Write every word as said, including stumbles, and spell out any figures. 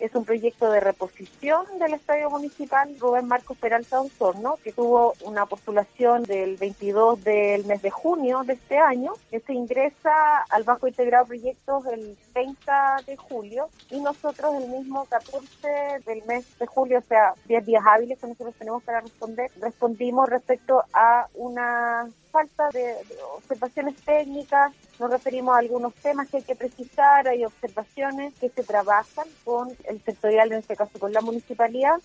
es un proyecto de reposición del Estadio Municipal Rubén Marcos Peralta Osorno, que tuvo una postulación del veintidós del mes de junio de este año, que se ingresa al Banco Integrado de Proyectos el treinta de julio, y nosotros el mismo catorce del mes de julio, o sea, diez días hábiles que nosotros tenemos para responder, respondimos respecto a una falta de, de observaciones técnicas. Nos referimos a algunos temas que hay que precisar, hay observaciones que se trabajan con el sectorial, en este caso con la municipalidad,